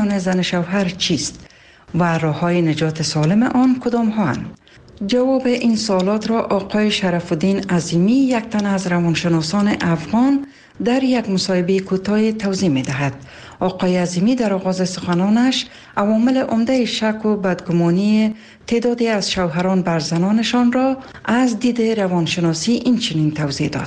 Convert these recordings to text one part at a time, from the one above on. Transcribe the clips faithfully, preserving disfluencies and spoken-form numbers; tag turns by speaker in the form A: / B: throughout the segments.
A: میان زن شوهر چیست و راه‌های نجات سالم آن کدام هاند؟ جواب این سوالات را آقای شرف الدین عظیمی، یک تن از روانشناسان افغان، در یک مصاحبه کوتاه توضیح می دهد. آقای عظیمی در آغاز سخنانش عوامل عمده شک و بدگمانی تعدادی از شوهران بر زنانشان را از دید روانشناسی این چنین توضیح داد.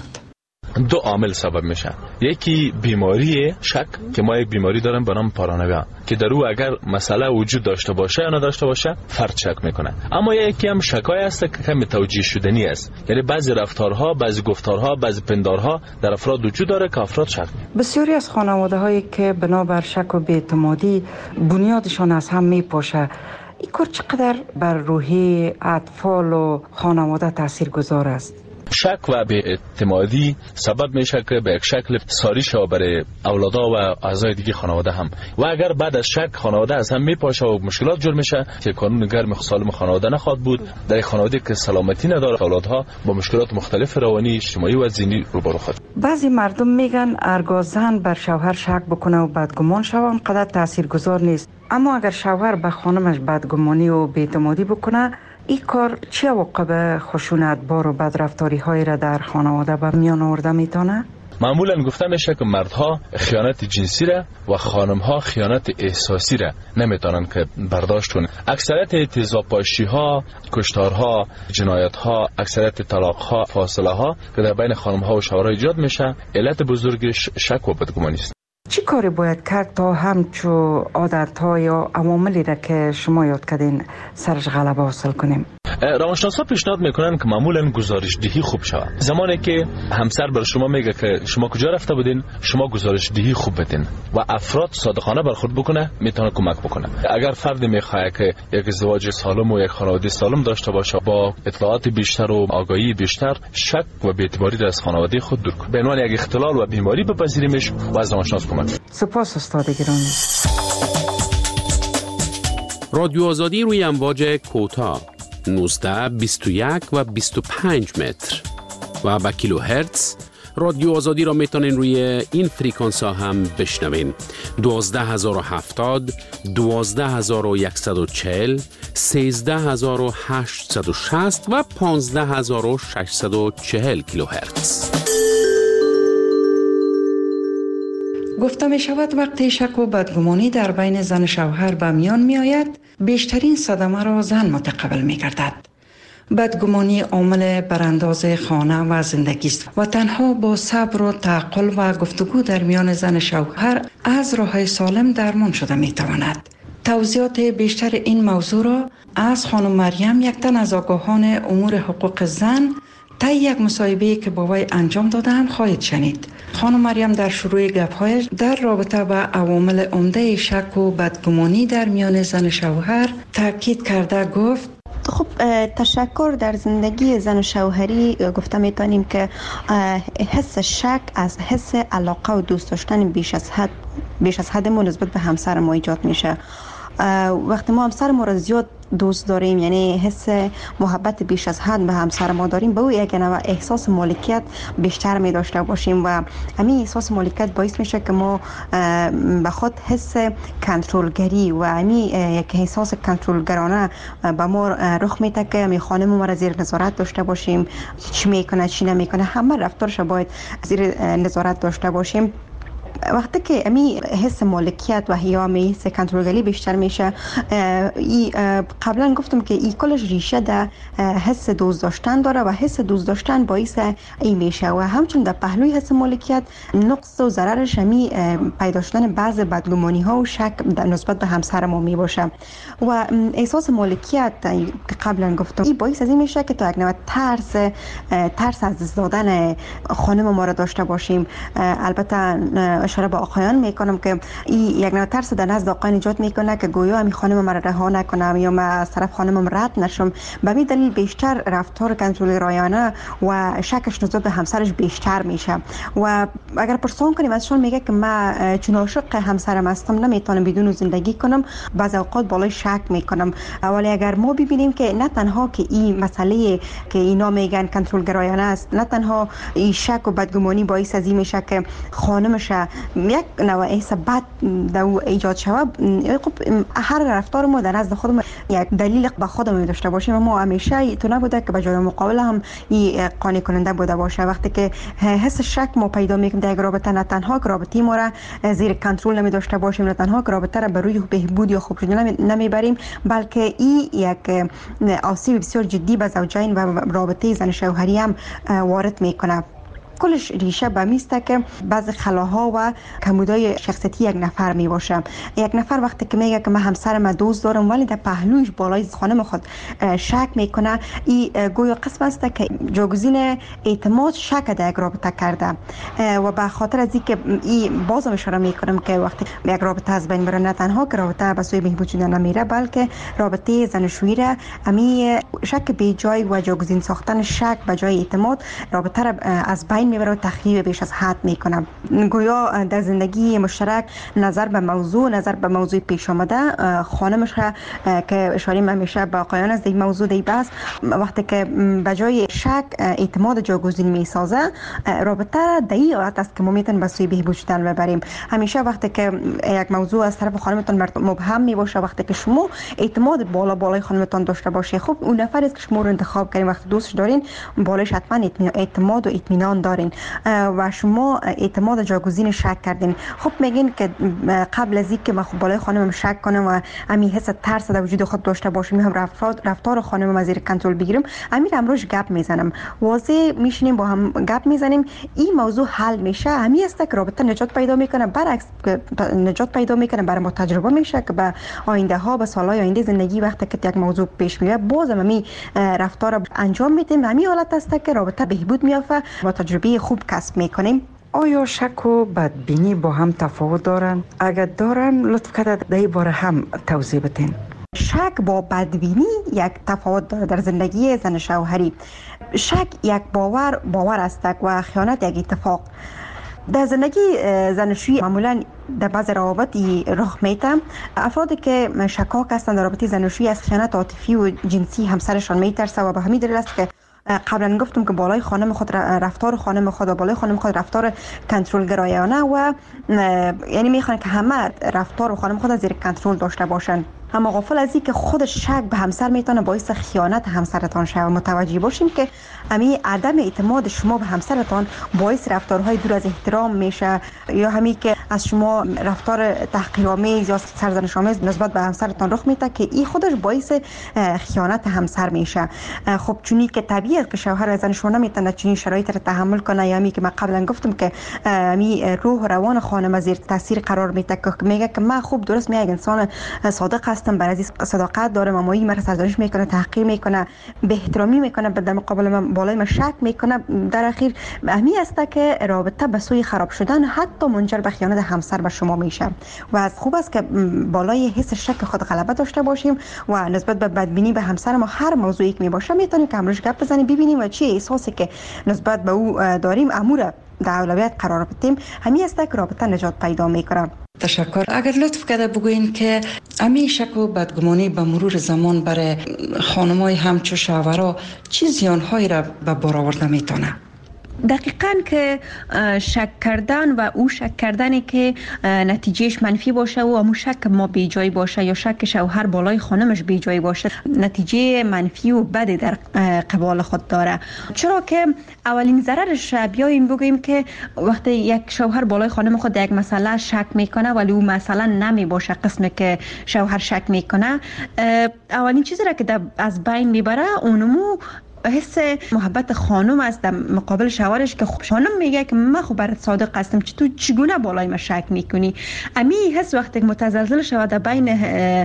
B: دو عامل سبب میشه. یکی بیماری شک که ما یک بیماری داریم به نام پارانویا که در او اگر مسئله وجود داشته باشه یا نداشته باشه فرد شک میکنه. اما یکی هم شکای است که کمی توجیه شدنی است، یعنی بعضی رفتارها، بعضی گفتارها، بعضی پندارها در افراد وجود داره که افراد شک.
A: بسیاری از خانواده هایی که بنابر شک و بی‌اعتمادی بنیادشان از هم میپاشه، این کار چقدر بر روحی اطفال و خانواده تاثیرگذار است؟
B: شک و بی‌اعتمادی سبب میشه که به یک شکل ساری شود برای اولادا و اعضای دیگه خانواده هم، و اگر بعد از شک خانواده از هم میپاشه و مشکلات جور میشه که قانون گرم سالم خانواده نخواهد بود. در خانواده که سلامتی نداره اولادها با مشکلات مختلف روانی، اجتماعی و ذهنی روبرو خواهد.
A: بعضی مردم میگن ارگاه زن بر شوهر شک بکنه و بدگمان شوه اونقدر تاثیرگذار نیست، اما اگر شوهر به خانمش بدگمانی و بی‌اعتمادی بکنه، این کار چه عواقب خشونت بار و بدرفتاری های را در خانواده به میان آورده میتونه؟
B: معمولا گفته میشه که مردها خیانت جنسی را و خانمها خیانت احساسی را نمیتونن که برداشت کنن. اکثریت تیزابپاشی ها، کشتارها، جنایت ها، اکثریت طلاق ها، فاصله ها که در بین خانمها و شوهرها ایجاد میشه، علت بزرگش شک و بدگمانی است.
A: چی کاری باید کرد تا همچو عادت‌ها یا عواملی را که شما یاد کردین سرش غلبه حاصل کنیم؟
B: روانشناسا پیشنهاد میکنن که معمولا گزارش دهی خوب شود. زمانی که همسر بر شما میگه که شما کجا رفته بودین، شما گزارش دهی خوب بدین و افراد صادقانه برخورد بکنه، میتونه کمک بکنه. اگر فردی میخواد که یک ازدواج سالم و یک خانواده سالم داشته باشه، با اطلاعات بیشتر و آگاهی بیشتر شک و بی‌اعتباری را از خانواده خود دور کنه، به عنوان یک اختلال و بیماری بپذیریمش و از روانشناس کمک.
A: سپاس استاد گرامی.
C: رادیو آزادی روی امواج کوتاه نوزده، بیست و یک و بیست و پنج متر و با کیلو هرتز. رادیو آزادی را میتونین روی این فریکانس ها هم بشنوین: دوازده هزار و هفتاد، دوازده هزار و صد و چهل، سیزده هزار و هشتصد و شصت و پانزده هزار و ششصد و چهل کیلو هرتز.
A: گفته می شود وقتی شک و بدگمانی در بین زن و شوهر به میان می آید، بیشترین صدمه را زن متقبل می گردد. بدگمانی عامل برانداز خانه و زندگی است و تنها با صبر و تعقل و گفتگو در میان زن و شوهر از راه سالم درمان شده می تواند. توضیحات بیشتر این موضوع را از خانم مریم، یک تن از آگاهان امور حقوق زن، تا یک مصاحبه‌ای که با وی انجام دادم خواهید شنید. خانم مریم در شروع گپ‌هایش در رابطه با عوامل عمده شک و بدگمانی در میان زن و شوهر تاکید کرده گفت:
D: خب تشکر در زندگی زن و شوهری گفته میتونیم که حس شک از حس علاقه و دوست داشتن بیش از حد بیش از حد ما نسبت به همسر ما ایجاد میشه. وقتی ما همسر ما را زیاد دوست داریم، یعنی حس محبت بیش از حد به همسر ما داریم، به او یک نوع احساس مالکیت بیشتر می داشته باشیم و همین احساس مالکیت باعث میشه که ما به خود حس کنترلگری و همین یک احساس کنترلگرانه به ما رخ میده که همین خانم ما را زیر نظارت داشته باشیم، چی میکنه چی نمیکنه، همه رفتارش باید زیر نظارت داشته باشیم. وقتی که امی حس مالکیت و یا امی حس کنترلگری بیشتر میشه، ای قبلا گفتم که این کلش ریشه در حس دوست داشتن داره و حس دوست داشتن باعث این میشه و همچنین در پهلوی حس مالکیت نقص و ضررش امی پیدا شدن بعض بدگمانی ها و شک نسبت به همسر ما می باشه. و احساس مالکیت که قبلا گفتم این باعث از این میشه که تا یک نوع ترس ترس از دست دادن خانم ما را داشته باشیم. البته اشاره به آقایان میکنم که این یک نوع ترس در نزد آقایان ایجاد میکنه که گویا همین خانم ما را رها نکنم یا من از طرف خانمم رد نشم. به همین دلیل بیشتر رفتار کنترل رایانه و شکش نسبت به همسرش بیشتر میشه. و اگر پرسان کنیم ازشون میگه که من چون عاشق همسرم هستم نمیتونم بدون زندگی کنم، بعضی اوقات بالای شک میکنم. ولی اگر ما ببینیم که نه تنها که این مسئله که اینا میگن کنترل گرایانه است، نه تنها این شک و بدگمانی باعث از این میشه که خانمش یک نوع حس بد در ایجاد شود، خب هر رفتار ما در نزد خودمون یک دلیل به خودمون داشته باشیم. ما همیشه تو نبوده که به جای مقابله هم این قانع کننده بوده باشه. وقتی که حس شک ما پیدا میکنیم در یک رابطه، نه تنها که رابطه ما را زیر کنترل نمی داشته باشیم، نه تنها که رابطه را به روی بهبود یا خوب شدن نمیبریم، بلکه این یک آسیب بسیار جدی به زوجین و رابطه زن شوهری هم وارد میکنه. کلش ریشه به میسته که بعض خلاها و کمبودهای شخصیتی یک نفر می باشه. یک نفر وقتی که میگه که من همسرم دوست دارم ولی در پهلوش بالای خانم خود شک میکنه، این گویا قسم است که جاگزین اعتماد شک در یک رابطه کرده و به خاطر از اینکه این بازم اشاره میکنم که وقتی یک رابطه از بین بره، نه تنها که رابطه به سوی بهبود شدن نمیره، بلکه رابطه زناشویی را امی شک بی جای و جاگزین ساختن شک به جای اعتماد رابطه را از بین میبره و تخریب بیش از حد میکنه. گویا در زندگی مشترک نظر به موضوع نظر به موضوع پیش آمده، خانمش که اشاره همیشه به آقایان از این موضوع دی بس، وقتی که به جای شک اعتماد جاگزین میسازه، رابطه در این حالت است که ما میتونیم به سوی بهبود شدن ببریم. همیشه وقتی که یک موضوع از طرف خانمتون مبهم میباشه، وقتی که شما اعتماد بالا بالای خانمتون داشته باشه، خب اون نفری است که شما رو انتخاب کردین، وقتی دوستش دارین بالایش حتما اعتماد و اطمینان دارین و شما اعتماد جاگزین شک کردین. خب میگین که قبل از اینکه من خب بالای خانمم شک کنم و همین حس ترس در وجود خود داشته باشم، هم رفتار رفتار خانمم از زیر کنترل بگیرم، امیر امروز گپ میزنم، واضح میشینیم با هم گپ میزنیم، این موضوع حل میشه. همین است که رابطه نجات پیدا میکنه. برعکس نجات پیدا میکنه، برای ما تجربه میشه که به آینده ها، به سالهای آینده زندگی وقتی که یک موضوع پیش میاد، بازم همین رفتار انجام میدیم. همین حالت است که رابطه بهبود میافته و تجربه خوب کسب میکنیم.
A: آیا شک و بدبینی با هم تفاوت دارند؟ اگر دارن لطف کرده در این باره هم توضیح بدین.
D: شک با بدبینی یک تفاوت داره در زندگی زن شوهری. شک یک باور باور است و خیانت یک اتفاق. در زندگی زناشویی معمولا در بعض روابط رخ میده. افرادی که شکاک هستند در رابطه زناشویی از خیانت عاطفی و جنسی همسرشان میترسه و به همین دلیل است که قبلا گفتم که بالای خانم خود رفتار خانم خود و بالای خانم خود رفتار کنترل گرایانه و یعنی میخوان که همه رفتار خانم خود زیر کنترل داشته باشند. اما غافل از این که خود شک به همسر میتونه باعث خیانت همسرتان شود. متوجه باشیم که همین عدم اعتماد شما به همسرتان باعث رفتارهای دور از احترام میشه، یا همین که از شما رفتار تحقیرآمیز یا سرزنش‌آمیز نسبت به همسرتان رخ میده که این خودش باعث خیانت همسر میشه. خب چونی که طبیعی است که شوهر زن شما نمیتونه چنین شرایط رو تحمل کنه، یا همین که من قبلا گفتم که همین روح و روان خانم زیر تاثیر قرار میده که میگه که من خوب درست میگم انسان صادق هستم، برای صداقت دارم، اما این مرا سرزنش میکنه، تحقیر میکنه، به احترامی میکنه، در مقابل من بالای من شک میکنه. در اخیر همین است که رابطه به سوی خراب شدن حتی منجر به خیانت همسر به شما میشه. و از خوب است که بالای حس شک خود غلبه داشته باشیم و نسبت به بدبینی به همسر ما هر موضوعی که میباشه میتونیم که امروز گپ بزنیم، ببینیم و چه احساسی که نسبت به او داریم امور در اولویت قرار بدیم. همین است که رابطه نجات پیدا میکنه.
A: تشکر. اگر لطف کرده بگوین که امی شک و بدگمانی به مرور زمان برای خانمای همچو شوهرها چه زیانهایی را به بار آورده میتونه؟
D: دقیقاً که شک کردن و او شک کردنی که نتیجهش منفی باشه و همون شک ما بی جای باشه یا شک شوهر بالای خانمش بی جای باشه، نتیجه منفی و بدی در قبال خود داره. چرا که اولین ضررش بیایم بگوییم که وقتی یک شوهر بالای خانم خود یک مسئله شک میکنه ولی او مسئله نمی باشه قسمی که شوهر شک میکنه، اولین چیزی را که از بین میبره اونمو حس محبت خانم است در مقابل شوهرش که خب خانم میگه که من خب برات صادق هستم، چی تو چگونه بالای من شک میکنی؟ امی حس وقتی متزلزل شود در بین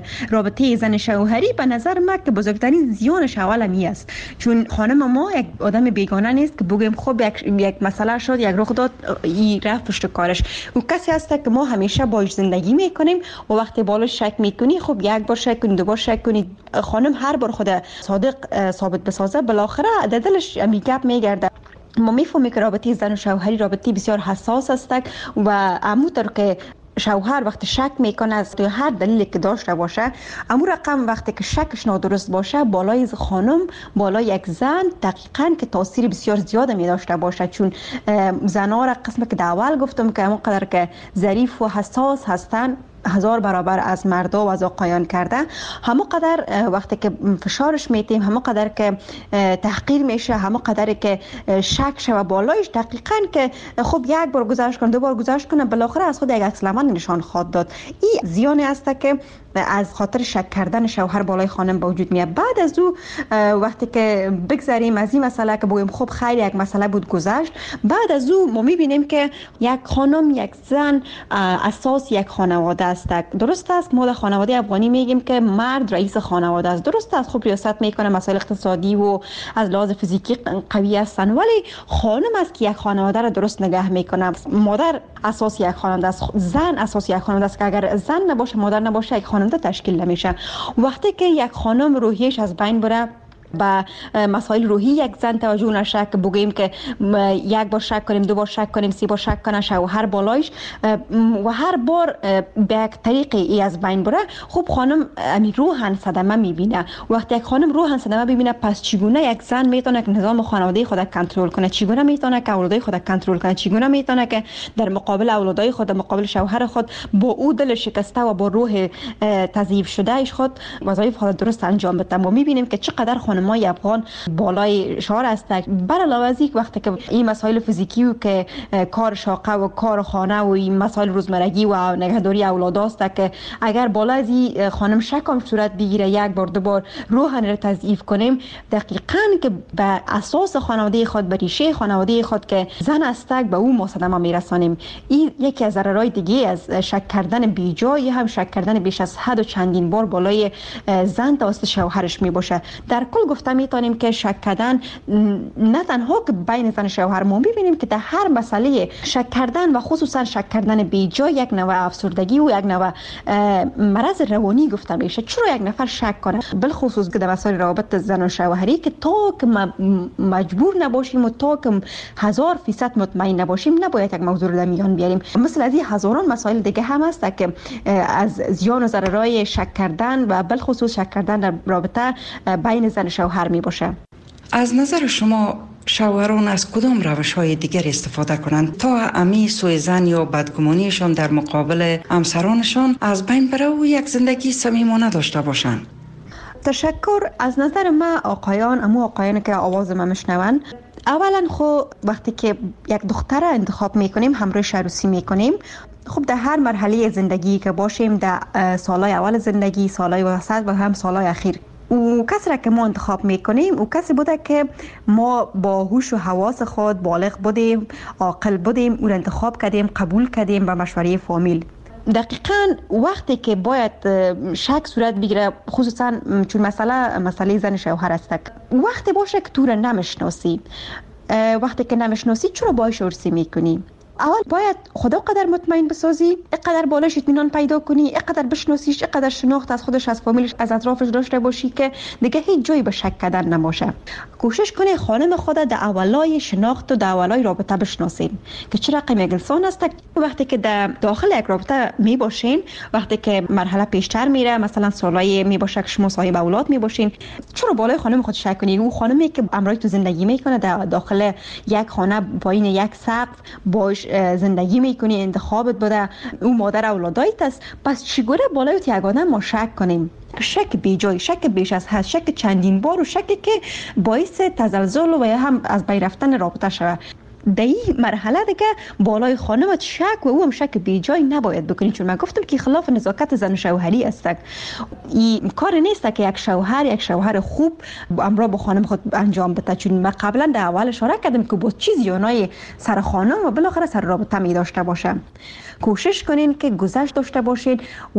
D: رابطه زن شوهری، به نظر من که بزرگترین زیانش اول امی است. چون خانم ما یک آدم بیگانه نیست که بگیم خب یک یک مسئله شد، یک رخ داد، این رفت پشت کارش. او کسی است که ما همیشه باهاش زندگی میکنیم و وقتی بالا شک میکنی خب یک بار شک کنی، دو بار شک کنی، خانم هر بار خود صادق ثابت بسازه بالاخره در دلش می گپ میگرده. ما میفهمیم که رابطه زن و شوهری رابطه بسیار حساس است و عموتر که شوهر وقتی شک میکنه از تو هر دلیلی که داشته باشه، امو رقم وقتی که شکش نادرست باشه بالای خانم، بالای یک زن دقیقاً که تاثیر بسیار زیاد می داشته باشه، چون زنها را قسم که اول گفتم که همونقدر که ظریف و حساس هستن هزار برابر از مردا و از آقایان کرده، همون قدر وقتی که فشارش میتیم، همون قدر که تحقیر میشه، همون قدر که شک شوه بالایش، دقیقاً که خب یک بار گذاشت کنه، دو بار گذاشت کنه، بالاخره از خود یک عکس العمل نشان خواهد داد. این زیانی است که از خاطر شک کردن شوهر بالای خانم به وجود میاد. بعد از او وقتی که بگذاریم از این مسئله که بگیم خب خیر یک مسئله بود گذشت، بعد از او ما میبینیم که یک خانم، یک زن اساس یک خانواده است. درست است ما در خانواده افغانی میگیم که مرد رئیس خانواده است. درست است خب ریاست میکنه، مسائل اقتصادی و از لحاظ فیزیکی قوی هستن، ولی خانم است که یک خانواده را درست نگه میکنه. مادر اساس یک خانواده است، زن اساس یک خانواده است که اگر زن نباشه، مادر نباشه، یک خانواده تشکیل نمیشه. وقتی که یک خانم روحیش از بین بره، با مسائل روحی یک زن توجه نشه که بگیم که یک بار شک کنیم، دو بار شک کنیم، سه بار شک کنه شوهر بالایش و هر بار به یک طریقی ای از بین بره، خب خانم امی روحن صدمه میبینه. وقتی یک خانم روحن صدمه ببینه، پس چگونه یک زن میتونه که نظام خانواده خود کنترل کنه، چگونه میتونه که اولادای خود کنترل کنه، چگونه میتونه که در مقابل اولادای خود، در مقابل شوهر خود با او دل شکسته و با روح تضعیف شده ایش خود وظایف خود درست انجام بده. ما میبینیم که چقدر خانمای افغان بالای شعار هستند. بر علاوه از این وقتی که این مسائل فیزیکی و که کار شاقه و کار خانه و این مسائل روزمرگی و نگهداری اولاد است که اگر بالا از این خانم شکم صورت بگیره، یک بار دو بار روحن را تضعیف کنیم، دقیقاً که به اساس خانواده خود، به ریشه خانواده خود که زن است، به او ما صدمه میرسانیم. این یکی از ضررهای دیگه از شک کردن بیجای، هم شک کردن بیش از حد و چندین بار بالای زن توسط شوهرش می باشه. در کل گفته میتونیم که شک کردن نه تنها که بین زن و شوهر، ما ببینیم که در هر مسئله شک کردن و خصوصا شک کردن بیجا یک نوع افسردگی و یک نوع مرض روانی گفته میشه. چرا یک نفر شک کنه، بالخصوص که در مسائل روابط زن و شوهری، که تا که مجبور نباشیم و تا که هزار فیصد مطمئن نباشیم نباید یک موضوع رو در میان بیاریم. مثل از این هزاران مسائل دیگه هم هست که از زیان و ضررهای شک کردن و بالخصوص شک کردن در رابطه بین زن و شوهر می باشه.
A: از نظر شما شوهران از کدام روش‌های دیگر استفاده کنند تا امی سوء ظن یا بدگمانیشان در مقابل همسرانشان از بین بره و یک زندگی صمیمانه داشته باشند؟
D: تشکر. از نظر ما آقایان، امو آقایان که آواز ما میشنون، اولا خو وقتی که یک دختر انتخاب میکنیم، همراهش عروسی میکنیم، خب در هر مرحله زندگی که باشیم، در سالهای اول زندگی، سالهای وسط و هم سالهای اخیر، او کسی را که ما انتخاب میکنیم او کسی بوده که ما با هوش و حواس خود بالغ بودیم، عاقل بودیم، او را انتخاب کردیم، قبول کردیم به مشوره فامیل. دقیقاً وقتی که باید شک صورت بگیره، خصوصا چون مسئله مسئله زن شوهر است، وقتی باشه که تو را نمیشناسی، وقتی که نمیشناسی چرا باهاش عروسی میکنی؟ اول باید خدا قدر مطمئن بسازی، اینقدر بالاش اطمینان پیدا کنی، اینقدر بشناسیش، اینقدر شناخت از خودش، از فامیلش، از اطرافش داشته باشی که دیگه هیچ جایی به شک کردن نباشه. کوشش کنی خانم خود در اولای شناخت و در اولای رابطه بشناسین که چه رقم یک انسان است. وقتی که در داخل یک رابطه می باشین، وقتی که مرحله پیشتر میره، مثلا سالای می باشه که شما صاحب اولاد می باشین، چرا بالای خانم خود شک کنی؟ او خانمی که همراه تو زندگی میکنه در داخل یک خانه پایین یک سقف باش زندگی میکنی، انتخابت بوده، او مادر اولادایت است، پس چگونه بالای یک آدم ما شک کنیم؟ شک بیجای، شک بیش از حد، شک چندین بار و شکی که باعث تزلزل و هم از بین رفتن رابطه شود. در این مرحله دیگه بالای خانمت شک و او هم شک بیجای نباید بکنی، چون من گفتم که خلاف نزاکت زن و شوهری است. این کار نیست که یک شوهر یک شوهر خوب امرا با خانم خود انجام بده، چون من قبلا در اول اشاره کردم که با چیز یانای سر خانم و بالاخره سر رابطه می داشته باشه. کوشش کنین که گذشت داشته باشین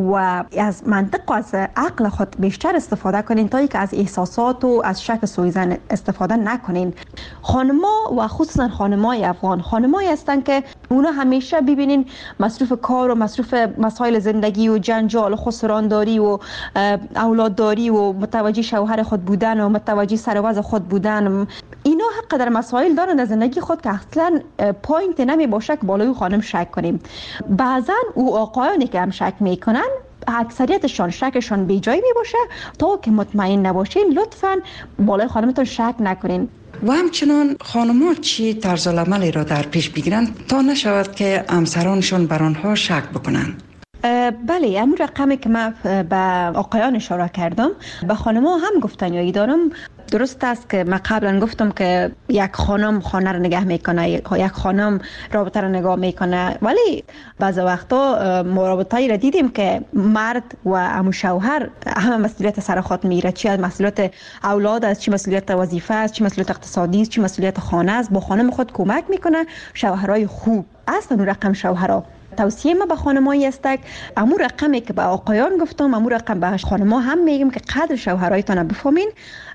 D: و از منطق و از عقل خود بیشتر استفاده کنین تا اینکه از احساسات و از شک سوء ظن استفاده نکنین. خانما و خصوصا خانمای افغان خانمایی هستن که اونا همیشه ببینین مصروف کار و مصروف مسائل زندگی و جنجال و خسرانداری و اولادداری و متوجه شوهر خود بودن و متوجه سر و وضع خود بودن، اینا حق در مسائل دارن در زندگی خود که اصلا پوینت نمی باشه که بالای خانم شک کنیم. بعضا او آقایانی که هم شک میکنن اکثریتشان شکشان بی جای می باشه، تا که مطمئن نباشین لطفاً بالای خانمتون شک نکنین.
A: و همچنان خانم‌ها چی طرز العملی را در پیش بگیرند تا نشود که همسرانشان بر آنها شک بکنند؟
D: بله، همون رقمی که من به آقایان اشاره کردم به خانم‌ها هم گفتنیایی دارم. درست است که من قبلا گفتم که یک خانم خانه رو نگه میکنه، یک خانم رابطه رو نگاه میکنه، ولی بعض وقتا مرابطایی را دیدیم که مرد و امو شوهر همه مسئولیت سر خود میگیره، چی از مسئولیت اولاد است، چی مسئولیت وظیفه است، چی مسئولیت اقتصادی است، چی مسئولیت خانه است. با خانم خود کمک میکنه. شوهرای خوب اصلا اون رقم شوهرها. توصیه ما به خانمایی است که امور رقمی که به آقایان گفتم امور رقم به خانم‌ها هم میگم که قدر شوهرایتان بفهمین،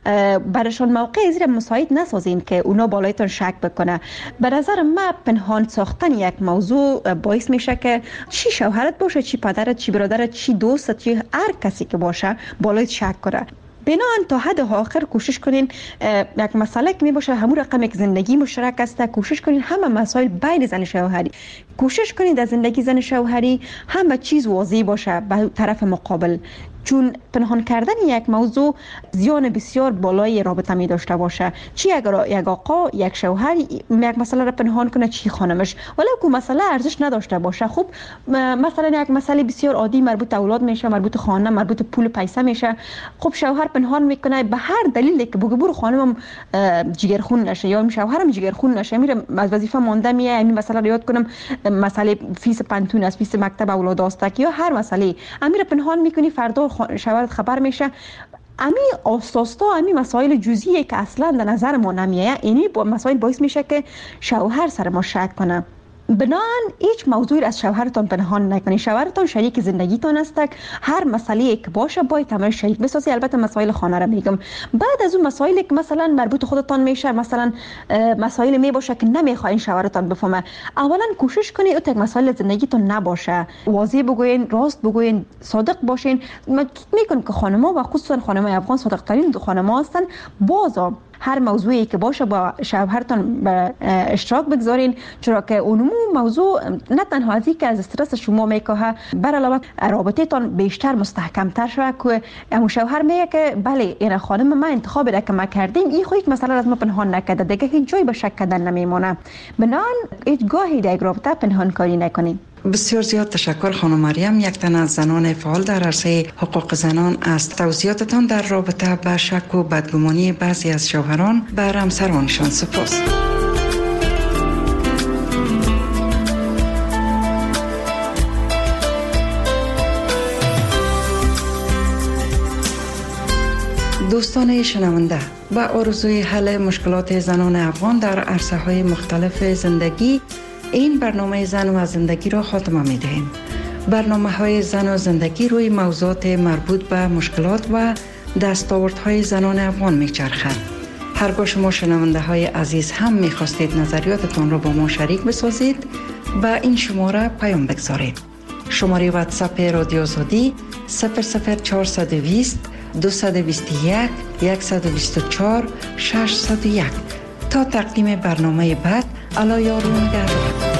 D: برشان موقع زیر مساعد نسازین که اونا بالایتان شک بکنه. به نظر من پنهان ساختن یک موضوع باعث میشه که چی شوهرت باشه، چی پدرت، چی برادرت، چی دوستت، چی هر کسی که باشه بالایت شک کنه. بنان تا حد آخر کوشش کنین یک مسئله که می باشه همون رقم یک زندگی مشترک است، کوشش کنین همه مسائل بین زن شوهری، کوشش کنین در زندگی زن شوهری همه چیز واضح باشه به طرف مقابل، چون پنهان کردن یک موضوع زیان بسیار بالای رابطه می داشته باشه. چی اگر یک آقا یک شوهر یک مسئله را پنهان کنه، چی خانمش، ولی که مسئله ارزش نداشته باشه. خب مثلا یک مسئله بسیار عادی مربوط اولاد میشه، مربوط خانه، مربوط پول پیسه میشه، خب شوهر پنهان میکنه به هر دلیلی که بگه برو خانمم جگرخون نشه یا شوهرم جگرخون نشه، میره از وظیفه مونده میه، این مسئله رو یاد کنم، مسئله فیس پنتون است، فیس مکتب اولاد است یا هر مسئله امیر پنهان میکنی، فردا شوهرت خبر میشه. امی اساسا امی مسائل جزئیه که اصلا در نظر ما نمیاد، اینی با مسائل باعث میشه که شوهر سر ما شک کنه. بنان هیچ موضوعی از شوهرتان پنهان نکنید. شوهرتان شریک زندگیتان است، هر مسئله که باشه باید همه شریک بسازی. البته مسائل خانه را میگم. بعد از اون مسائلی که مثلا مربوط خودتان میشه، مثلا مسائل می باشه که نمیخواین شوهرتان بفهمه، اولا کوشش کنید او تک مسائل زندگیتان نباشه، واضح بگوین، راست بگوین، صادق باشین. میگم که خانم‌ها و خصوصا خانم‌های افغان صادق ترین خانم‌ها هستن. بازم هر موضوعی که باشه با شوهرتان به اشتراک بگذارین، چرا که اون موضوع نه تنها ازی که از استرس شما میکاهه، بر علاوه رابطه تان بیشتر مستحکم تر شوه که اون شوهر میگه که بله این خانم من انتخاب را که ما کردیم، این خو یک مسئله از ما پنهان نکرده، دیگه هیچ جایی به شک کردن نمیمونه. بنان هیچ گاهی در رابطه پنهان کاری نکنین.
A: بسیار زیاد تشکر خانم مریم، یک تن از زنان فعال در عرصه حقوق زنان، از توضیحاتتان در رابطه با شک و بدگمانی بعضی از شوهران بر همسرانشان. سپاس. دوستان شنونده، با آرزوی حل مشکلات زنان افغان در عرصه های مختلف زندگی، این برنامه زن و زندگی را خاتمه می دهیم. برنامه های زن و زندگی روی موضوعات مربوط به مشکلات و دستاوردهای زنان افغان می چرخد. هرگاه شما شنونده های عزیز هم می خواستید نظریاتتان را با ما شریک بسازید، با این شماره پیام بگذارید. شماره واتساپ رادیو آزادی صفر صفر چهارصد و بیست دویست و بیست و یک صد و بیست و چهار ششصد و یک. تا تقدیم برنامه بعد، الله یار و نگهدار.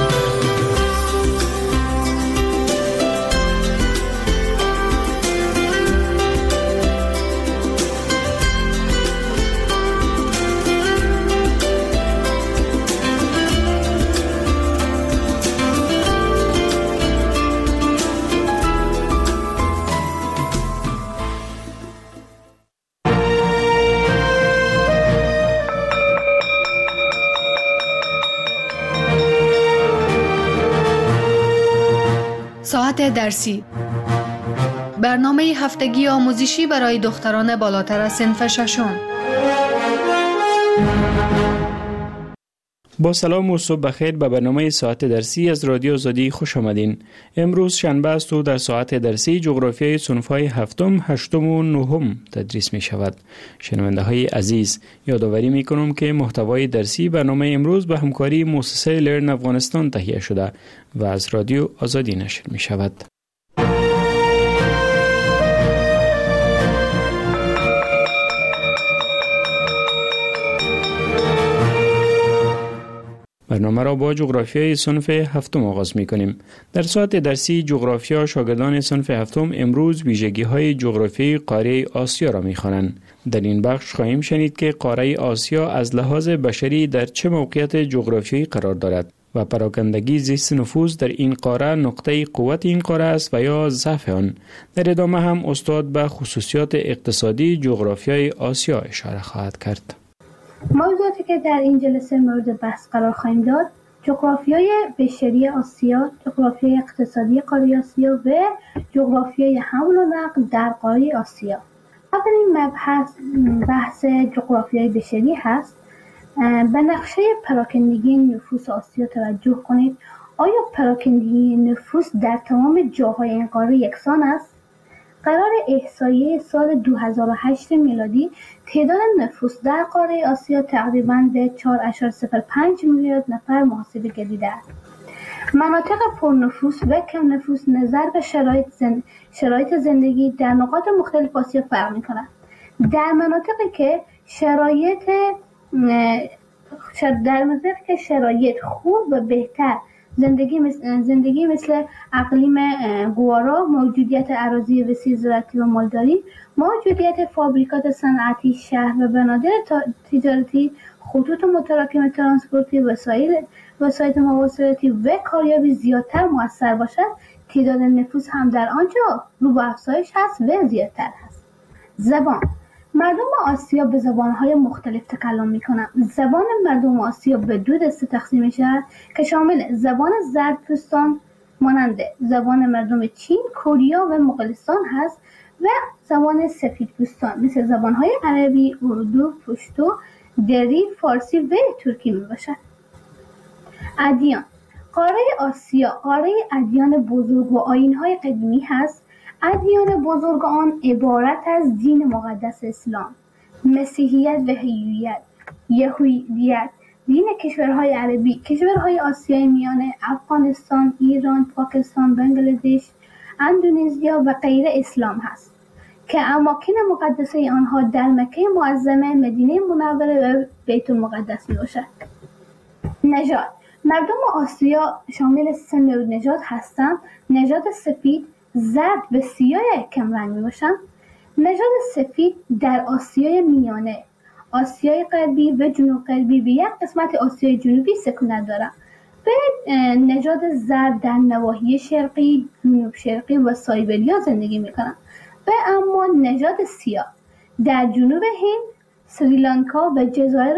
E: ساعت درسی، برنامه هفتگی آموزشی برای دختران بالاتر از صنف ششم.
F: با سلام و صبح بخیر به برنامه ساعت درسی از رادیو آزادی خوش آمدین. امروز شنبه است و در ساعت درسی جغرافیای صنف‌های هفتم، هشتم و نهم تدریس می شود. شنونده های عزیز، یادآوری می کنم که محتوای درسی برنامه امروز به همکاری مؤسسه لرن افغانستان تهیه شده و از رادیو آزادی نشر می شود. برنامه را با جغرافیای صنف هفتم آغاز می کنیم. در ساعت درسی جغرافیا شاگردان صنف هفتم امروز ویژگی‌های جغرافیایی قاره آسیا را می خوانند. در این بخش خواهیم شنید که قاره آسیا از لحاظ بشری در چه موقعیت جغرافیایی قرار دارد و پراکندگی زیست نفوذ در این قاره نقطه قوت این قاره است و یا ضعف آن. در ادامه هم استاد به خصوصیات اقتصادی جغرافیای آسیا اشاره خواهد کرد.
G: موضوعاتی که در این جلسه مورد بحث قرار خواهیم داد: جغرافیای بشری آسیا، جغرافیای اقتصادی قاره آسیا و جغرافیای حمل و نقل در قاره آسیا. اولین مبحث بحث جغرافیای بشری هست. به نقشه پراکندگی نفوس آسیا توجه کنید. آیا پراکندگی نفوس در تمام جاهای این قاره یکسان است؟ قرار احصایه سال دو هزار و هشت میلادی تعداد نفوس در قاره آسیا تقریباً به چهار ممیز صفر پنج میلیارد نفر محاسبه گردیده است. مناطق پرنفوس و کم نفوس نظر به شرایط, زند... شرایط زندگی در نقاط مختلف آسیا فرق می‌کنند. در مناطقی که شرایط در مناطقی که شرایط خوب و بهتر زندگی مثل, زندگی مثل اقلیم گوارا، موجودیت اراضی وسیع زراعتی و مالداری، موجودیت فابریکات صنعتی، شهر و بنادر تجارتی، خطوط متراکم ترانسپورتی، وسایل وسایل مواصلاتی و کاریابی زیادتر مؤثر باشد، تعداد نفوس هم در آنجا رو به افزایش هست و زیادتر هست. زبان: مردم آسیا به زبان‌های مختلف تکلم می‌کنند. زبان مردم آسیا به دو دسته تقسیم می‌شود که شامل زبان زردپوستان مانند زبان مردم چین، کره و مغولستان هست و زبان سفیدپوستان مثل زبان‌های عربی، اردو، پشتو، دری، فارسی و ترکی میباشد. ادیان: قاره آسیا قاره ادیان بزرگ و آیین‌های قدیمی هست. ادیان بزرگ آن عبارت از دین مقدس اسلام، مسیحیت و هندویت، یهودیت، دین کشورهای عربی، کشورهای آسیای میانه، افغانستان، ایران، پاکستان، بنگلادش، اندونزیا و غیره اسلام هست که اماکن مقدسه آنها در مکه معظمه، مدینه منوره و بیت المقدس میباشد. نژاد: مردم آسیا شامل سه نوع نژاد هستند. نژاد سفید، زرد و سیاه کم رنگ می باشند. نژاد سفید در آسیای میانه، آسیای غربی و جنوب غربی و یک قسمت آسیای جنوبی سکونت دارند و نژاد زرد در نواحی شرقی، جنوب شرقی و سایبریا زندگی می کنند و اما نژاد سیاه در جنوب هند، سریلانکا و جزایر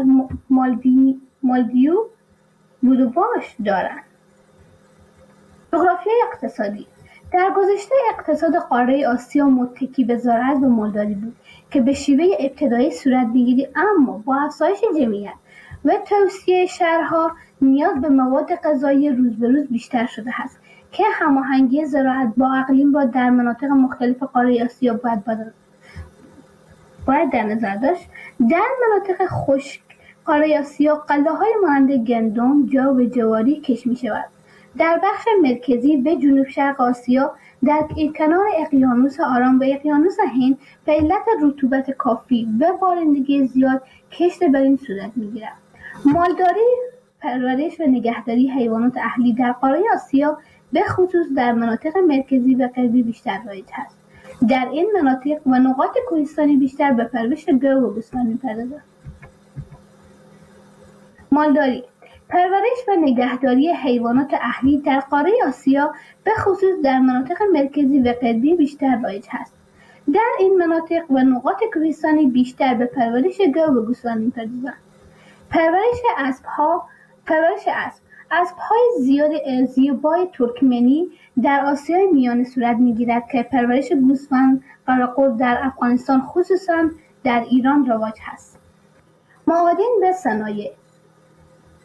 G: مالدیو بودوباش دارند. جغرافیای اقتصادی: در گذشته اقتصاد قاره آسیا متکی به زراعت و مالداری بود که به شیوه ابتدایی صورت می‌گیرد، اما با افزایش جمعیت و توسعه شهرها نیاز به مواد غذایی روز به روز بیشتر شده است که هماهنگی زراعت با اقلیم را در مناطق مختلف قاره آسیا باید باید در نظر داشت. در مناطق خشک قاره آسیا غله‌های مانند گندم، جو و جواری کشت می‌شود. در بخش مرکزی و جنوب شرق آسیا در کنار اقیانوس آرام و اقیانوس هند به علت رطوبت کافی و بارندگی زیاد کشت بر این صورت می‌گیرد. مالداری، پرورش و نگهداری حیوانات اهلی در قاره آسیا به خصوص در مناطق مرکزی و غربی بیشتر رایج است. در این مناطق و نقاط کوهستانی بیشتر به پرورش گاو و گوسفند می‌پردازند. مالداری، پرورش و نگهداری حیوانات اهلی در قاره آسیا به خصوص در مناطق مرکزی و غربی بیشتر رایج است. در این مناطق و نقاط کوهستانی بیشتر به پرورش گاو و گوسفند می‌پردازند. پرورش اسب‌ها، پرورش اسب، اسب‌های زیاد زیبای ترکمنی در آسیای میانه صورت می‌گیرد که پرورش گوسفند قراقل در افغانستان خصوصاً در ایران رواج است. معادن و صنایع: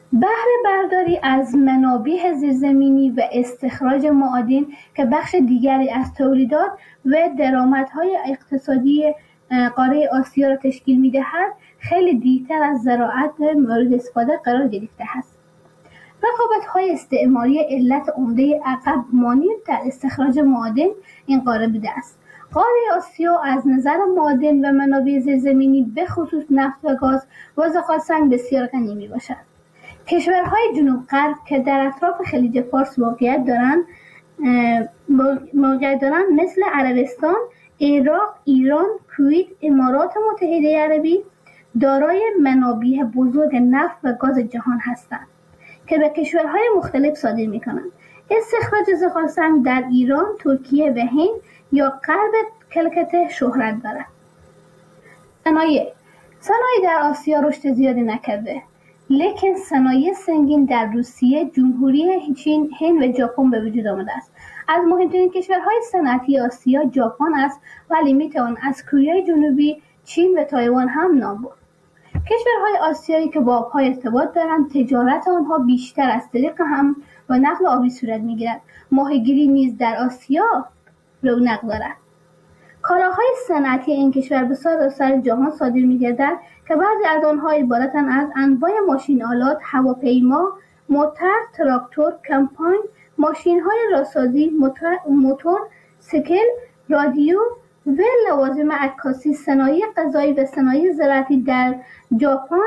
G: بهره برداری از منابع زیرزمینی و استخراج معادن که بخش دیگری از تولیدات و درآمدهای اقتصادی قاره آسیا را تشکیل می‌دهد، خیلی دیرتر از زراعت مورد استفاده قرار گرفته است. رقابت‌های استعماری علت عمده عقب مانی در استخراج معادن این قاره بوده است. قاره آسیا از نظر معادن و منابع زیرزمینی به خصوص نفت و گاز و زغال‌سنگ بسیار غنی میباشد. کشورهای جنوب غرب که در اطراف خلیج فارس موقعیت دارند موقعیت دارند مثل عربستان، عراق، ایران، کویت، امارات متحده عربی دارای منابع بزرگ نفت و گاز جهان هستند که به کشورهای مختلف صادر می‌کنند. استخراج زغال‌سنگ در ایران، ترکیه و هند یا غرب کلکته شهرت دارد. صنایع صنایع در آسیا رشد زیادی نکرده، لیکن صنایع سنگین در روسیه، جمهوری چین، هند و ژاپن به وجود آمده است. از مهمترین کشورهای صنعتی آسیا ژاپن است، ولی میتوان از کره جنوبی، چین و تایوان هم نام برد. کشورهای آسیایی که با آبها ارتباط دارند، تجارت آنها بیشتر از طریق هم و نقل آبی صورت میگیرد. ماهیگیری نیز در آسیا رونق دارد. کالاهای صنعتی این کشور به سراسر جهان صادر می‌گردد که بعضی از آنها عبارتند از انواع ماشین آلات، هواپیما، موتور، تراکتور، کمپاین، ماشین‌های راسازی، موتور، سیکل، رادیو و لوازم عکاسی. صنایع غذایی و صنایع زراعتی در ژاپن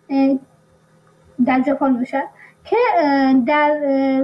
G: در ژاپن باشد که در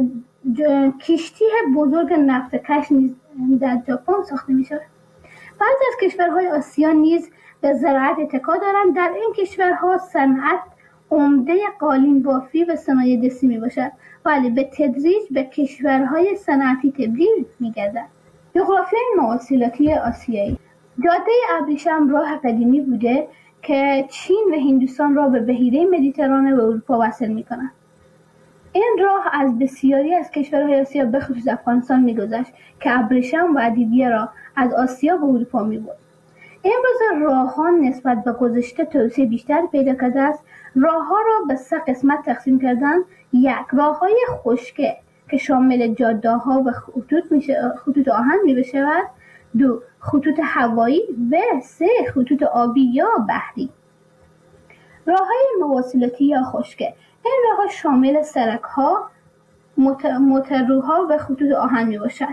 G: کشتی بزرگ نفت کش نیز در ژاپن ساخته می‌شود. بعضی از کشورهای آسیا نیز به زراعت اتکا دارند. در این کشورها صنعت عمده قالین بافی و صنایع دستی میباشد، ولی به تدریج به کشورهای صنعتی تبدیل میگردد. جغرافیای مواصلاتی آسیایی جاده ابریشم راه قدیمی بوده که چین و هندوستان را به بحیره مدیترانه و اروپا وصل میکند. این راه از بسیاری از کشورهای آسیا به خصوص افغانستان میگذشت که ابریشم و ادویه را از آسیا به اروپا میبرد. امروز راه‌ها نسبت به گذشته توسعه بیشتر پیدا کرده است. راه‌ها را به سه قسمت تقسیم کردند: یک، راه‌های خشکه که شامل جاده‌ها و خطوط میشه خطوط آهن می‌شود. دو، خطوط هوایی و سه، خطوط آبی یا بحری. راه‌های مواصلاتی یا خشکه این راه‌ها شامل سرک‌ها، موتورها و خطوط آهن میباشد.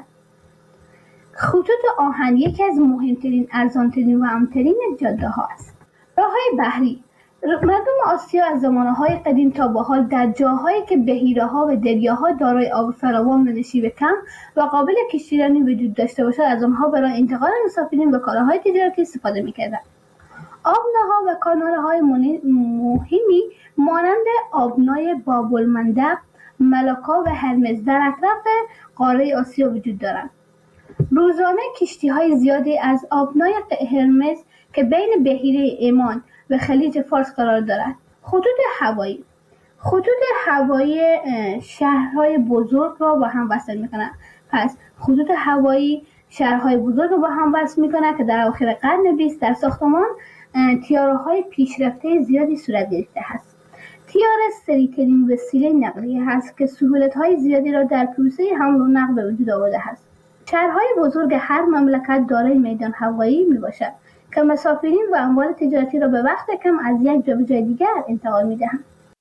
G: خطوط آهن یکی از مهمترین، ارزانترین و امن‌ترین جاده ها است. راه‌های بحری مردم آسیا از زمانه‌های قدیم تا به حال در جاهایی که بحیره‌ها و دریاها دارای آب فراوان و نشیب کم و قابل کشتیرانی وجود داشته باشد از آنها برای انتقال مسافرین و کالاهای تجارتی استفاده می‌کردند. آبناها و کانال‌های مهمی مانند آبنای باب‌المندب، ملاکا و هرمز در اطراف قاره آسیا وجود دارند. روزانه کشتی‌های زیادی از آبنای هرمز که بین بحیره عمان و خلیج فارس قرار دارد. خطوط هوایی خطوط هوایی شهرهای بزرگ را با هم وصل می‌کند. پس خطوط هوایی شهرهای بزرگ را با هم وصل می‌کند که در اواخر قرن بیست در ساختمان تیاره‌های پیشرفته زیادی صورت گرفته است. تیاره سریع‌ترین وسیله نقلیه است که سهولت‌های زیادی را در پروسه حمل و نقل به وجود آورده است. شهرهای بزرگ هر مملکت دارای میدان هوایی میباشد که مسافرین و اموال تجارتی را به وقت کم از یک جا به جای دیگر انتقال میدهند.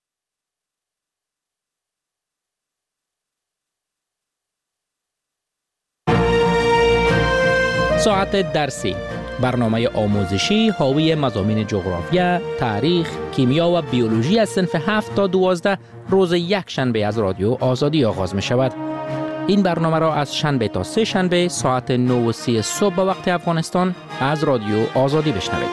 H: ساعت درسی، برنامه آموزشی حاوی مضامین جغرافیا، تاریخ، کیمیا و بیولوژی از صنف هفت تا دوازده روز یک شنبه از رادیو آزادی آغاز می شود. این برنامه را از شنبه تا سه شنبه ساعت نه و سی صبح به وقت افغانستان از رادیو آزادی بشنوید.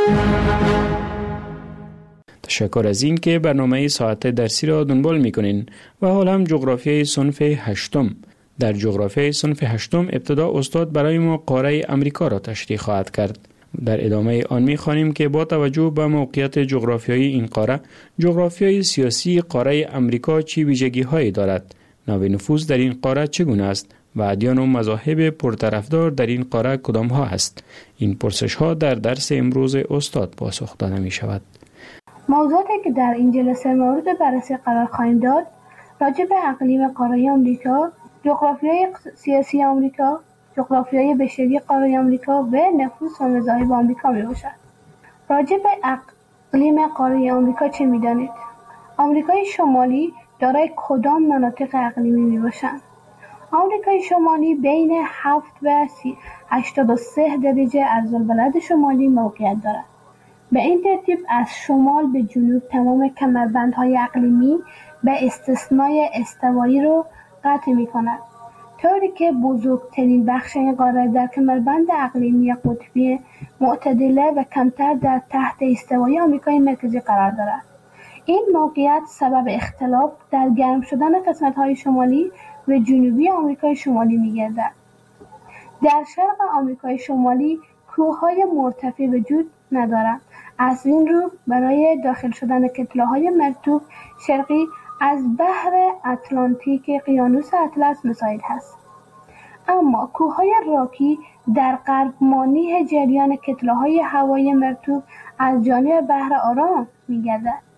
F: تشکر از این که برنامه ساعت درسی را دنبال میکنین و حال هم جغرافیای صنف هشتم. در جغرافیای صنف هشتم ابتدا استاد برای ما قاره امریکا را تشریح خواهد کرد. در ادامه آن می‌خوانیم که با توجه به موقعیت جغرافیایی این قاره، جغرافیای سیاسی قاره امریکا چه ویژگی‌هایی دارد؟ نوع نفوذ در این قاره چگونه است و ادیان و مذاهب پرطرفدار در این قاره کدام‌ها است؟ این پرسش‌ها در درس امروز استاد پاسخ داده می‌شود.
G: موضوعاتی که در این جلسه مورد بررسی قرار خواهیم داد راجع به اقلیم قاره آمریکا، جغرافیای سیاسی آمریکا، جغرافیای بشری قاره آمریکا و نفوس و مذاهب آمریکا می باشد. راجع به اقلیم قاره آمریکا چه می دانید؟ آمریکای شمالی دارای کدام مناطق اقلیمی می باشند؟ آمریکای شمالی بین هفت و هشتاد و سه درجه عرض‌البلد شمالی موقعیت دارد. به این ترتیب از شمال به جنوب تمام کمربندهای اقلیمی به استثنای استوایی رو قطع می کند، طوری که بزرگترین بخش این قاره در کمربند اقلیمی قطبی معتدله و کمتر در تحت استوایی آمریکای مرکزی قرار دارد. این موقعیت سبب اختلاف در گرم شدن قسمت‌های شمالی و جنوبی آمریکای شمالی می‌گردد. در شرق آمریکای شمالی کوه‌های مرتفع وجود ندارند. از این رو برای داخل شدن کتله‌های مرطوب شرقی از بحر اتلانتیک اقیانوس اطلس مساعد است. اما کوه‌های راکی در غرب مانع جریان کتله‌های هوایی مرطوب از جانب بحر آرام می‌گردد.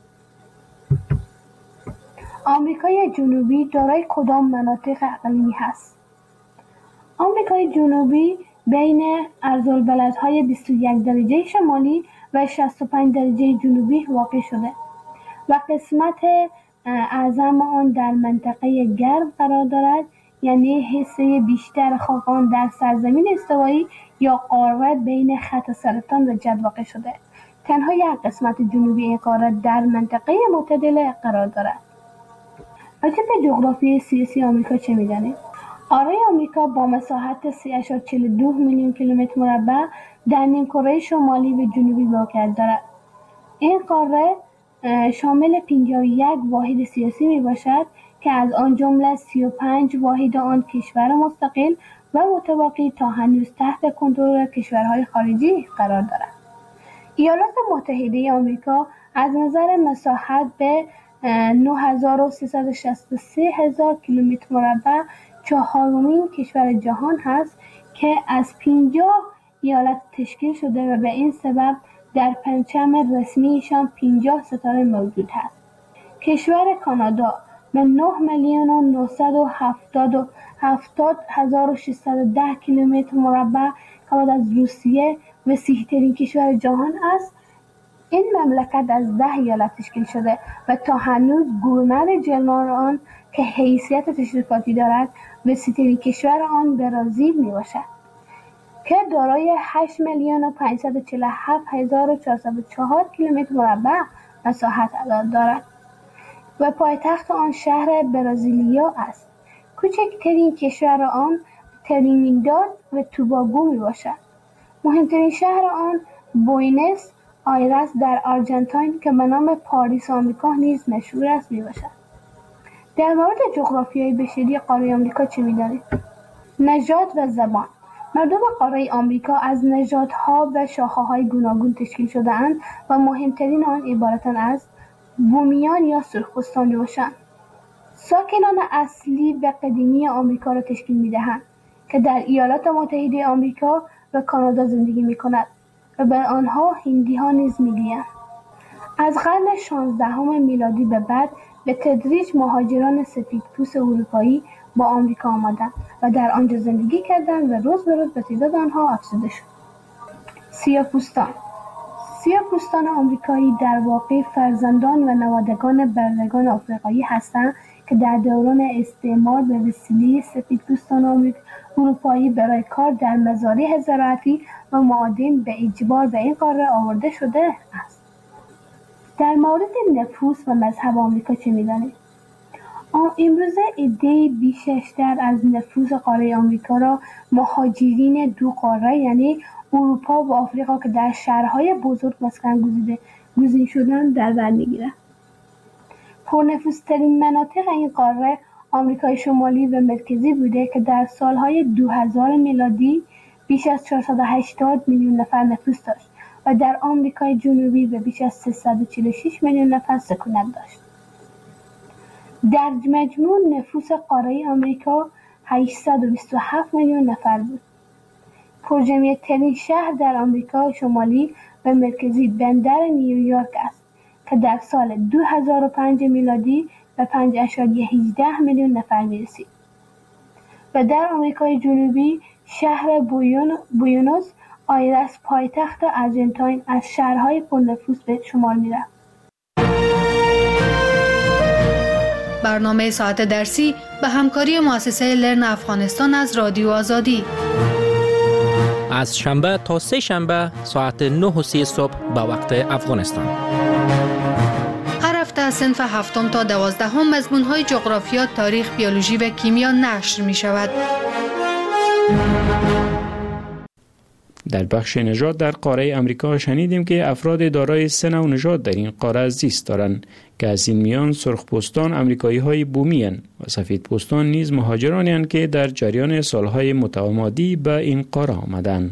G: آمریکای جنوبی دارای کدام مناطق اقلیمی هست؟ آمریکای جنوبی بین عرض‌البلدهای بیست و یک درجه شمالی و شصت و پنج درجه جنوبی واقع شده و قسمت اعظم آن در منطقه گرم قرار دارد، یعنی حصه بیشتر خاک آن در سرزمین استوایی یا قاره بین خط سرطان و جد واقع شده. تنها یک قسمت جنوبی این قاره در منطقه معتدله قرار دارد. راجع به جغرافیای سیاسی آمریکا چه می‌دانید؟ قاره آمریکا با مساحت سه ممیز چهل و دو میلیون کیلومتر مربع در نیمکره شمالی و جنوبی موقعیت دارد. این قاره شامل پنجاه و یک واحد سیاسی میباشد که از آن جمله سی و پنج واحد آن کشور مستقل و متباقی تا هنوز تحت کنترل کشورهای خارجی قرار دارد. ایالات متحده آمریکا از نظر مساحت به نه هزار و سیصد و شصت و سه هزار کیلومتر مربع چهارمین کشور جهان هست که از پنجاه ایالت تشکیل شده و به این سبب در پرچم رسمیشان پنجاه ستاره موجود است. کشور کانادا به نه میلیون و نهصد و هفتاد هزار و ششصد و ده کیلومتر مربع که بعد از روسیه وسیع‌ترین کشور جهان است. این مملکت از ده ایالت تشکیل شده و تا هنوز گورنر جنرال آن که حیثیت تشریفاتی دارد وسیع‌ترین کشور آن برزیل میباشد که دارای هشت میلیون و پانصد و چهل و هفت هزار و چهارصد و چهار کیلومتر مربع مساحت دارد و پایتخت آن شهر برزیلیا است. کوچکترین کشور آن ترینیداد و توباگو میباشد. مهمترین شهر آن بوینس آیرس در آرژانتین که به نام پاریس آمریکا نیز مشهور است میباشد. در مورد جغرافیای بشری قاره آمریکا چه می‌دانید؟ نژاد و زبان. مردم قاره آمریکا از نژادها و شاخه‌های گوناگون تشکیل شده‌اند و مهمترین آن عبارتند از بومیان یا سرخپوستان میباشند. ساکنان اصلی و قدیمی آمریکا را تشکیل می‌دهند که در ایالات متحده آمریکا و کانادا زندگی می‌کنند و به آنها هندی‌ها نیز می‌گویند. از قرن شانزدهم میلادی به بعد به تدریج مهاجران سفیدپوست اروپایی با آمریکا آمدند و در آنجا زندگی کردند و روز به روز به تعداد آنها افزوده شد. سیاه‌پوستان سیاه‌پوستان آمریکایی در واقع فرزندان و نوادگان بردگان آفریقایی هستند که در دوران استعمار به وسیله سفیدپوستان اروپایی برای کار در مزارع زراعتی و معادن به اجبار به این قاره آورده شده است. در مورد نفوس و مذهب آمریکا چه می‌دانید؟ امروزه عده‌ای بیشتر از نفوس قاره آمریکا را مهاجرین دو قاره یعنی اروپا و آفریقا که در شهرهای بزرگ مسکن گزیده گزین شدند در بر می‌گیرند. پرنفوذترین مناطق این قاره آمریکای شمالی و مرکزی بوده که در سالهای دو هزار میلادی بیش از چهارصد و هشتاد میلیون نفر نفوذ داشت و در آمریکای جنوبی به بیش از سیصد و چهل و شش میلیون نفر سکونت داشت. در مجموع نفوس قاره آمریکا هشتصد و بیست و هفت میلیون نفر بود. پرجمعیت‌ترین شهر در آمریکا شمالی و مرکزی بندر نیویورک است که در سال دو هزار و پنج میلادی به پنج اشاریه هجده میلیون نفر میرسید. و در آمریکای جنوبی شهر بویون، بویونوس آیرس پایتخت آرژانتین از شهرهای پرنفوذ به شمار میرفت.
E: برنامه ساعت درسی به همکاری مؤسسه لرن افغانستان از رادیو آزادی.
H: از شنبه تا سه شنبه ساعت نه و سی صبح به وقت افغانستان.
E: هر هفته از صنف هفتم تا دوازدهم مضمون‌های جغرافیا، تاریخ، بیولوژی و کیمیا نشر می شود.
F: در بخش نژاد در قاره امریکا شنیدیم که افراد دارای سه نوع نژاد در این قاره زیست دارند که از این میان سرخپوستان امریکایی های بومی هستند و سفیدپوستان نیز مهاجرانی هستند که در جریان سالهای متمادی به این قاره آمدند.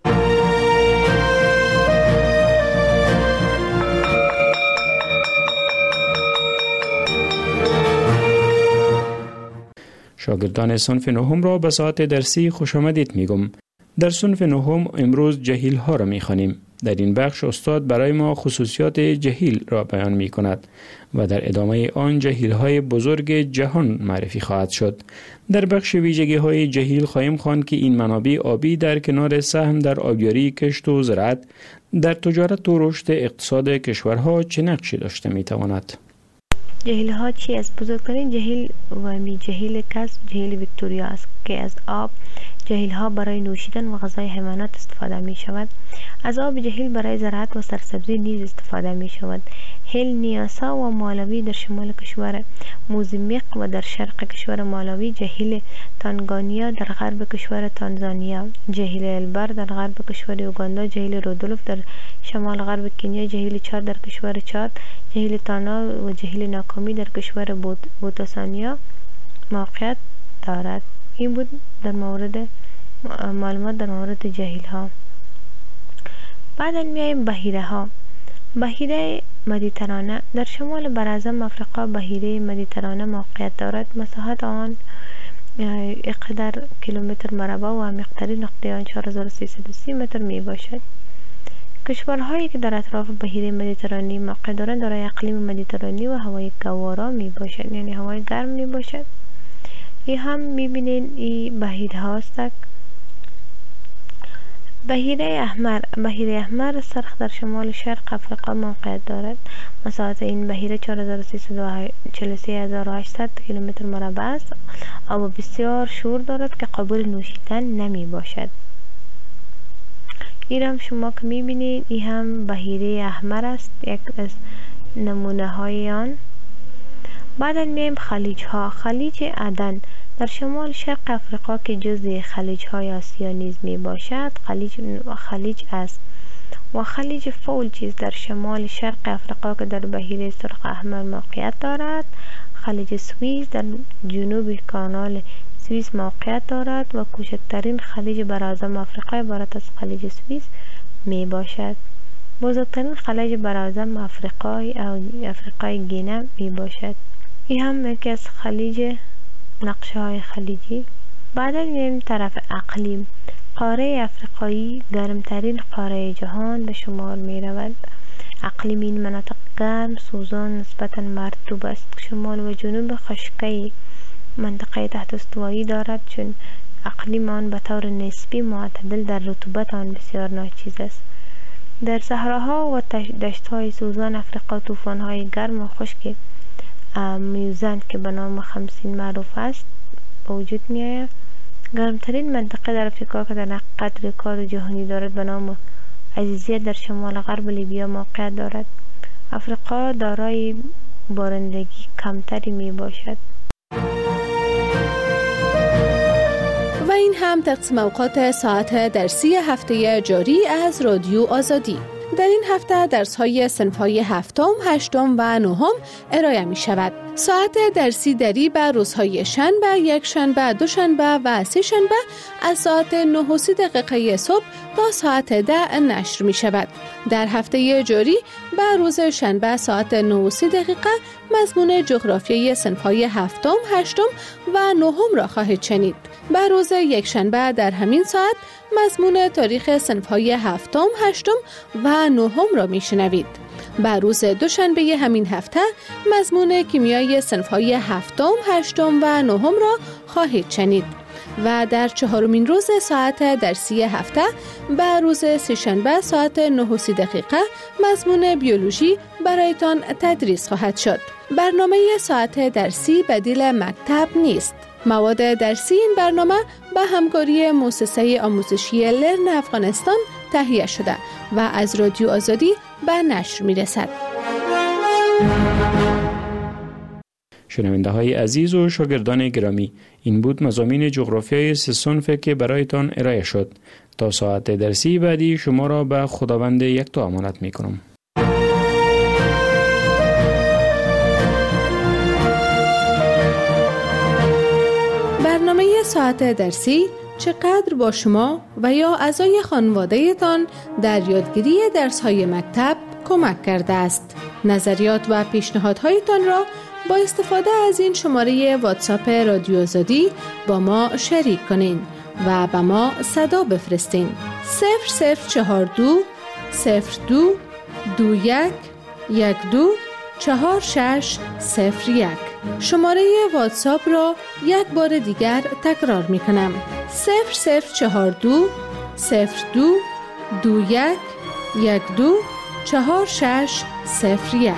F: شاگردان صنف نهم را به ساعت درسی خوش آمدید میگم. در صنف نهم امروز جهیل ها را می خوانیم. در این بخش استاد برای ما خصوصیات جهیل را بیان می کند و در ادامه آن جهیل های بزرگ جهان معرفی خواهد شد. در بخش ویژگی های جهیل خواهیم خواند که این منابع آبی در کنار سهم در آبیاری، کشت و زراعت در تجارت و رشد اقتصاد کشورها چه نقشی داشته می تواند.
I: جهیل ها چی است؟ بزرگترین جهیل و می جهیل کس جهیل ویکتوریا است که از آب جهیل ها برای نوشیدن و غذای حیوانات استفاده می شود. از آب جهیل برای زراعت و سرسبزی نیز استفاده می شود. هل نیاسا و مالاوی در شمال کشور موزامبیق و در شرق کشور مالاوی، جهیل تانگانیا در غرب کشور تانزانیا، جهیل البر در غرب کشور اوگاندا، جهیل رودولف در شمال غرب کنیا، جهیل چاد در کشور چاد، جهیل تانا و جهیل ناکامی در کشور بوتسوانیا موقعیت دارد. این بود در مورد معلومات در مورد جهیل ها. بعدا میایم بحیره ها. بحیره مدیترانه در شمال براعظم افریقا بحیره مدیترانه موقعیت دارد. مساحت آن اقدار کیلومتر مربع و عمیق‌ترین نقطه آن چهار هزار و سیصد و سی متر می باشد. کشورهایی که در اطراف بحیره مدیترانه موقع دارند دارای اقلیم مدیترانه و هوای گوارا می باشد، یعنی هوای گرم می باشد. این هم میبینین این بحیره هاست. بحیره احمر بحیره احمر سرخ در شمال شرق افریقا موقعیت دارد. مساحت این بحیره چهار هزار و سیصد و چهل و سه هزار و هشتصد کیلومتر مربع است. آب بسیار شور دارد که قابل نوشیدن نمی باشد. این هم شما که میبینید این هم بحیره احمر است، یک از نمونه های آن. بعدا میایم خلیج ها. خلیج عدن در شمال شرق افریقا که جزء خلیج های آسیا نیز می باشد خلیج خلیج است. و خلیج فولجیز در شمال شرق افریقا که در بحیره سرخ احمر موقعیت دارد. خلیج سوئیس در جنوب کانال سوئیس موقعیت دارد و کوچکترین خلیج براعظم افریقا عبارت از خلیج سوئیس می باشد. بزرگترین خلیج براعظم افریقای او افریقای گینه می باشد. این هم یکی از خلیج نقشه های خلیجی. بعدا میریم طرف اقلیم. قاره افریقایی گرمترین قاره جهان به شمار می رود. اقلیم این مناطق گرم، سوزان، نسبتا مرطوب است. شمال و جنوب خشکی منطقه تحت استوایی دارد، چون اقلیم آن به طور نسبی معتدل در رطوبت آن بسیار ناچیز است. در صحراها و دشت‌های سوزان افریقا طوفان‌های گرم و خشک میوزند که به نام خمسین معروف است به وجود می آید. گرمترین منطقه در افریقا که در حقیقت رکورد جهانی دارد به نام عزیزیه در شمال غرب لیبیا موقعیت دارد. افریقا دارای بارندگی کمتری می باشد.
J: و این هم تقسیم اوقات ساعت درسی هفته جاری از رادیو آزادی. در این هفته درس‌های صنف‌های هفتم، هشتم و نهم ارائه می شود. ساعت درسی دری بر روزهای شنبه، یک شنبه، دو شنبه و سه شنبه از ساعت نه و سی دقیقه صبح تا ساعت ده نشر می شود. در هفته جاری بر روز شنبه ساعت نه و سی دقیقه مضمون جغرافیای صنف‌های هفتم، هشتم و نهم را خواهید شنید. بر روز یک شنبه در همین ساعت مضمون تاریخ صنف‌های هفتم، هشتم و نهم را میشنوید. بر روز دوشنبه همین هفته مضمون کیمیای صنف‌های هفتم، هشتم و نهم را خواهید شنید و در چهارمین روز ساعت درسی هفته به روز سه‌شنبه ساعت نه و سی دقیقه مضمون بیولوژی برایتان تدریس خواهد شد. برنامه ساعت درسی بدیل مکتب نیست. مواد درسی این برنامه به همکاری مؤسسه آموزشی لرن افغانستان تهیه شده و از رادیو آزادی به نشر می رسد.
F: شنونده های عزیز و شاگردان گرامی، این بود مضامین جغرافیای سه صنف که برایتان ارائه شد. تا ساعت درسی بعدی شما را به خداوند یکتا امانت می کنم.
J: برنامه ساعت درسی چقدر با شما و یا اعضای خانواده تان در یادگیری درس‌های مکتب کمک کرده است؟ نظریات و پیشنهادهایتان را با استفاده از این شماره واتساپ رادیو آزادی با ما شریک کنین و به ما صدا بفرستین. صفر صفر چهار دو صفر دو دو یک یک دو چهار شش صفر یک. شماره واتساپ را یک بار دیگر تکرار می کنم. صفر صفر چهار دو صفر دو دو یک یک دو چهار شش صفر یک.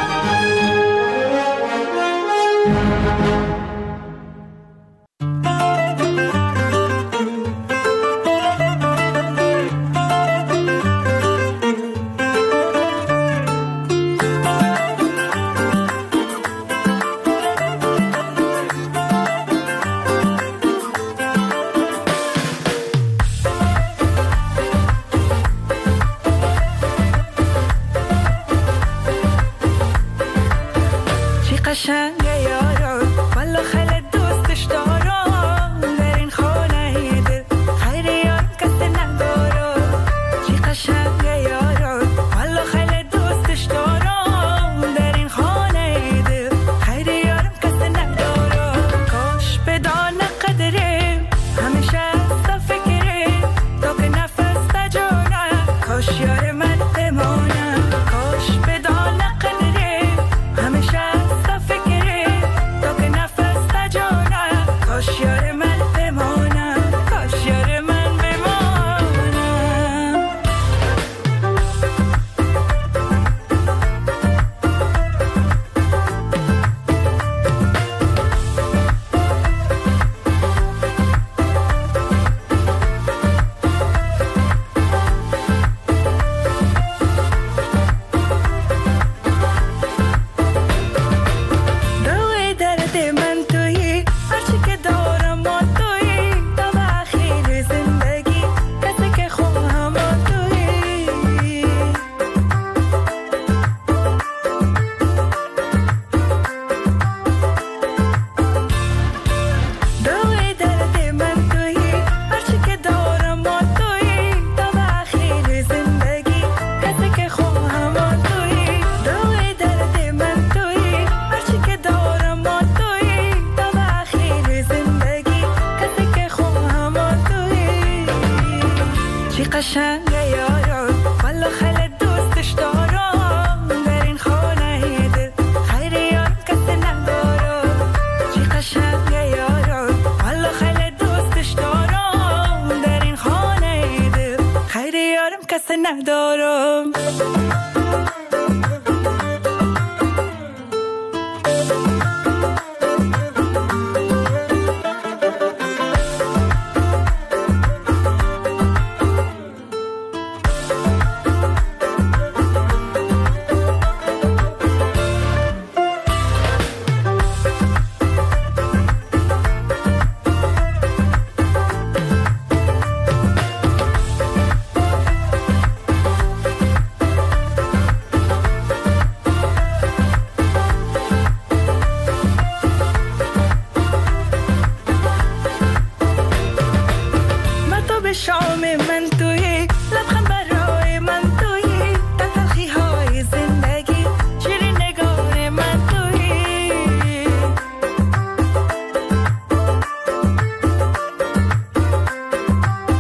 K: ندارم.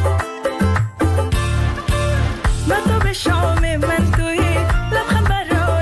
K: شام من توی لبخند برای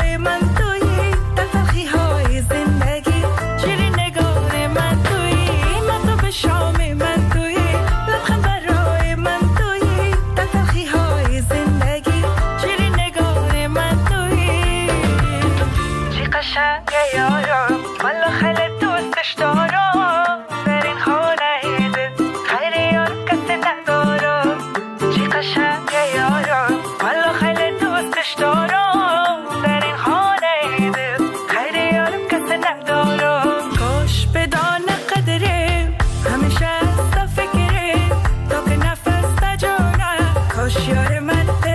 K: دل من